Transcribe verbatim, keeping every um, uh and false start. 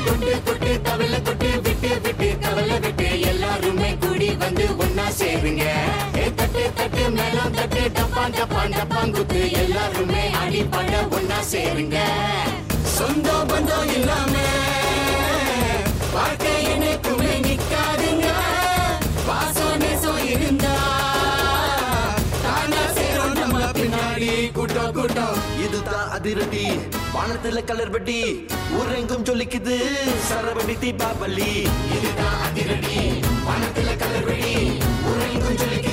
கொட்டு கொட்டு தவள கொட்டு விட்டு விட்டு கவலை விட்டு எல்லாருமே கூடி வந்து ஒன்னா சேருங்க. தட்டு தட்டு மேலும் தட்டு டப்பான் டப்பான் டப்பாங்குத்து எல்லாருமே அடிப்பட ஒன்னா சேருங்க. சொந்தம் பந்தம் இல்லாம வாழ்க்கை எனக்குமே நிக்காதுங்க. பாசம் நேசம் இருந்தா தானா சேரும் நம்ம பின்னாடி கூட்டம் கூட்டம். இதுதான் அதிரடி வானத்துல கலர் பட்டி ஊரெங்கும் சொல்லிக்குது சரவடி தீபாவளி. இதுதான் அதிரடி வானத்துல கலர் பட்டி ஊரெங்கும் சொல்லிக்குது